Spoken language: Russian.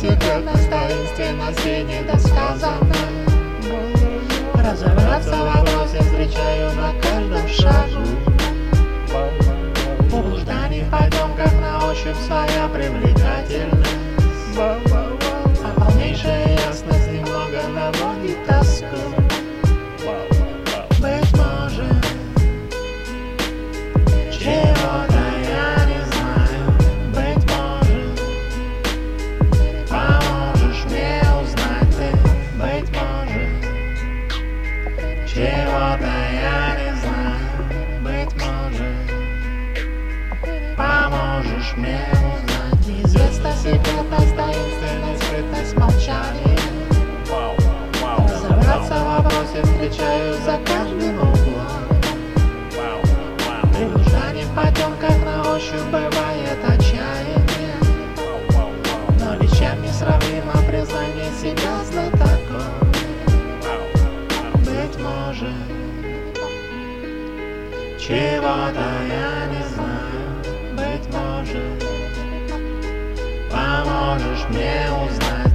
секретность, таинственности недосказанной. Разобраться в вопросе встречаю на каждом шагу. В блужданиях потемках на ощупь своя привлекательность. А полнейшая ясность немного наводит тоску. Быть может, чего-то я не знаю. Быть может, поможешь мне узнать ты. Быть может, чего-то я не знаю. Быть может, поможешь мне узнать. Неизвестность, секретность, таинственность, скрытность, молчание. Разобраться в вопросе встречаю за каждым углом. При блужданиях в потемках на ощупь бывает отчаяние. Но ничем не сравнимо признание себя знатоком. Быть может, чего-то я не знаю. Быть может, поможешь мне узнать.